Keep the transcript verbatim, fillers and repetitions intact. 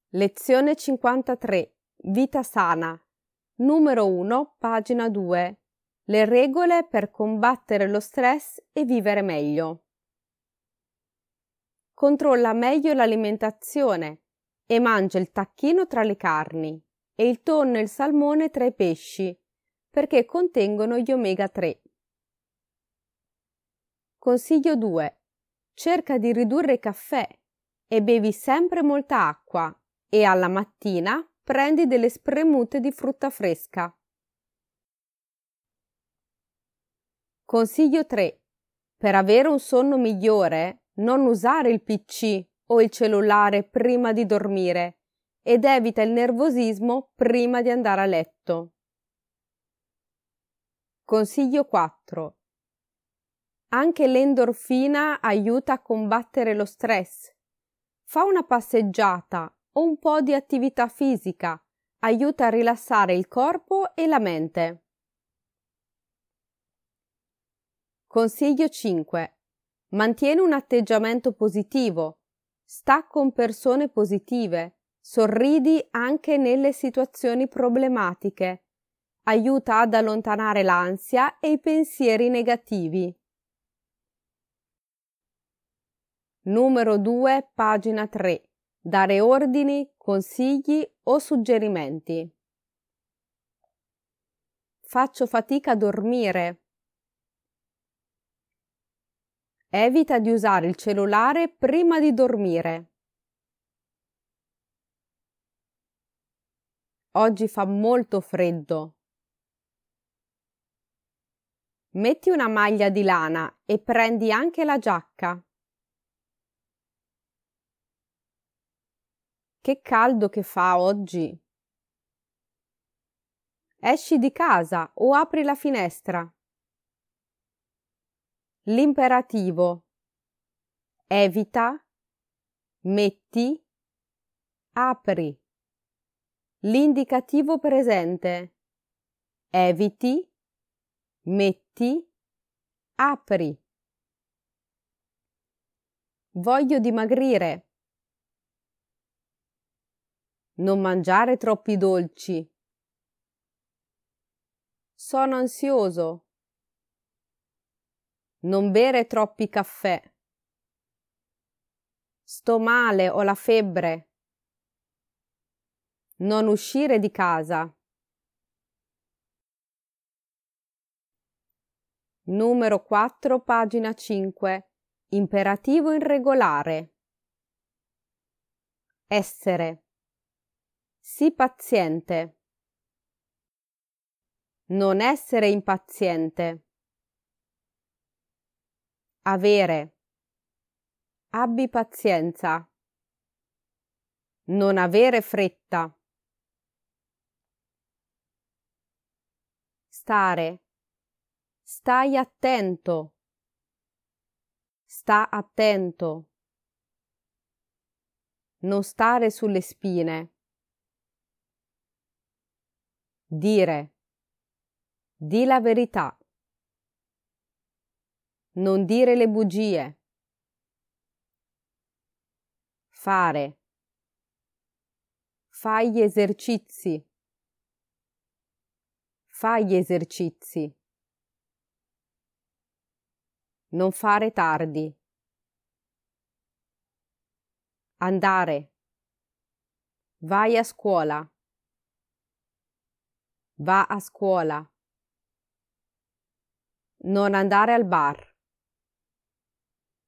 Lezione cinquantatré. Vita sana. Numero uno, pagina due. Le regole per combattere lo stress e vivere meglio. Controlla meglio l'alimentazione e mangia il tacchino tra le carni e il tonno e il salmone tra i pesci, perché contengono gli omega tre. Consiglio due. Cerca di ridurre il caffè e bevi sempre molta acqua e alla mattina prendi delle spremute di frutta fresca. Consiglio tre. Per avere un sonno migliore, non usare il pi ci o il cellulare prima di dormire ed evita il nervosismo prima di andare a letto. Consiglio quattro. Anche l'endorfina aiuta a combattere lo stress. Fa una passeggiata o un po' di attività fisica, aiuta a rilassare il corpo e la mente. Consiglio cinque. Mantieni un atteggiamento positivo, sta con persone positive, sorridi anche nelle situazioni problematiche, aiuta ad allontanare l'ansia e i pensieri negativi. Numero due, pagina tre. Dare ordini, consigli o suggerimenti. Faccio fatica a dormire. Evita di usare il cellulare prima di dormire. Oggi fa molto freddo. Metti una maglia di lana e prendi anche la giacca. Che caldo che fa oggi! Esci di casa o apri la finestra. L'imperativo. Evita, metti, apri. L'indicativo presente. Eviti, metti, apri. Voglio dimagrire. Non mangiare troppi dolci. Sono ansioso. Non bere troppi caffè. Sto male, ho la febbre. Non uscire di casa. Numero quattro, pagina cinque. Imperativo irregolare. Essere. Sii paziente. Non essere impaziente. Avere. Abbi pazienza. Non avere fretta. Stare. Stai attento. Sta attento. Non stare sulle spine. Dire. Di la verità. Non dire le bugie. Fare. Fai gli esercizi. Fai gli esercizi. Non fare tardi. Andare. Vai a scuola. Va a scuola. Non andare al bar.